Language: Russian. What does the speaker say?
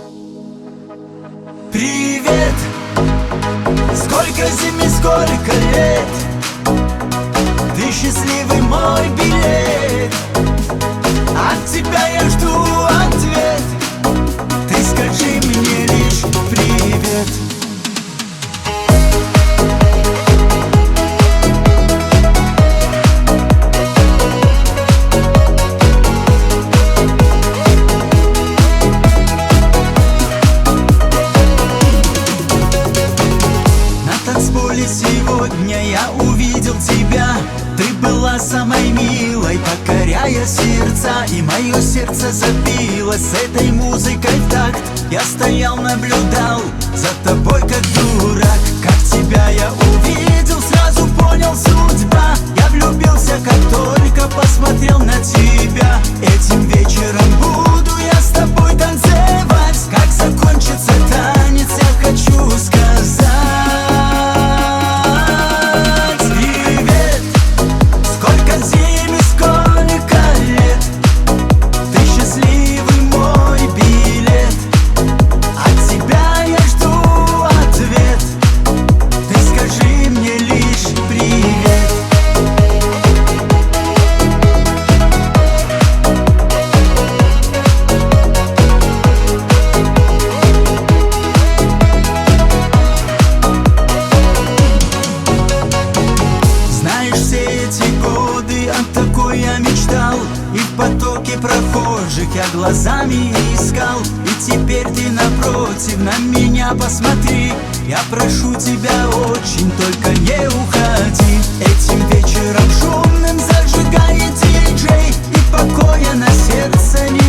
Привет! Сколько зим и сколько лет, ты счастливый мой билет. От тебя я жду ответ, ты скажи мне лишь привет. Сегодня я увидел тебя, ты была самой милой, покоряя сердца, и мое сердце забилось с этой музыкой в такт. Я стоял, наблюдал за тобой как дурак. Как тебя я увидел, сразу понял судьба. Я влюбился, как только посмотрел на тебя. Этим вечером буду я с тобой танцевать. Как закончится танец, я хочу сказать: я мечтал, и в потоке прохожих я глазами искал. И теперь ты напротив, на меня посмотри. Я прошу тебя очень, только не уходи. Этим вечером шумным зажигай диджей, и покоя на сердце не